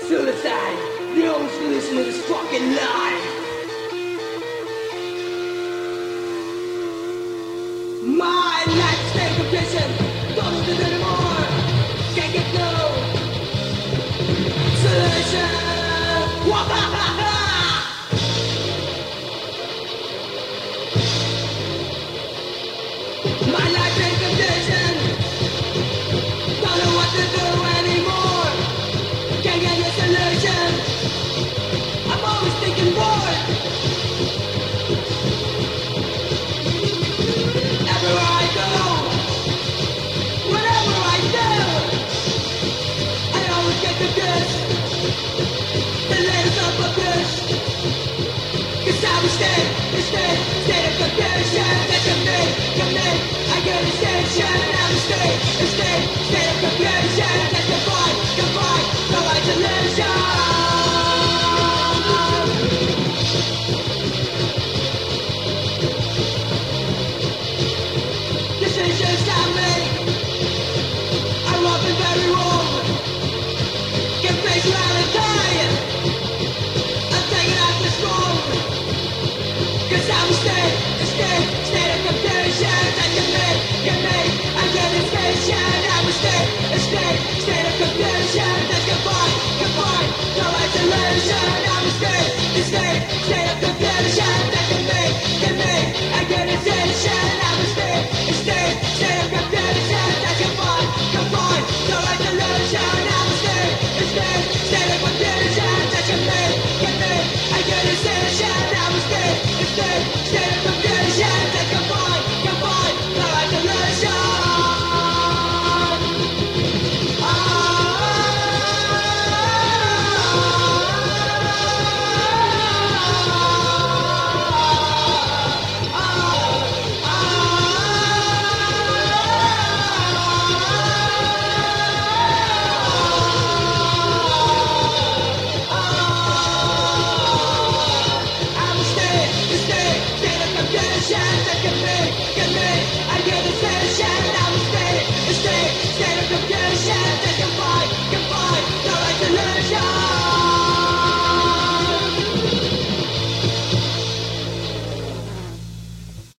Suicide, the only solution to this fucking life. My life's state condition, don't do this anymore. Can't get no solution. Wah-ha-ha-ha. My life's in condition, don't know what to do anymore. Can't get a solution. I'm always thinking more. Everywhere I go, whatever I do, I always get confused. The latest of a bitch. 'Cause I was state of confusion. That can make, I get a station. I'm a state of confusion. That combine, no isolation. Decisions I make are often very wrong. Can face reality. I'm taking out this wrong. 'Cause I'm a state of confusion. That can make, I get a station. I'm a state of confusion. That combine, no isolation. I'm a state of confusion. That can make, I get a station. I'm a state of confusion. That combine, no isolation. I'm a state of confusion. That can make, I get a station. I'm a state of confusion. That combine, no isolation. I'm a state of confusion. That can make, I get a station. I'm a state of confusion.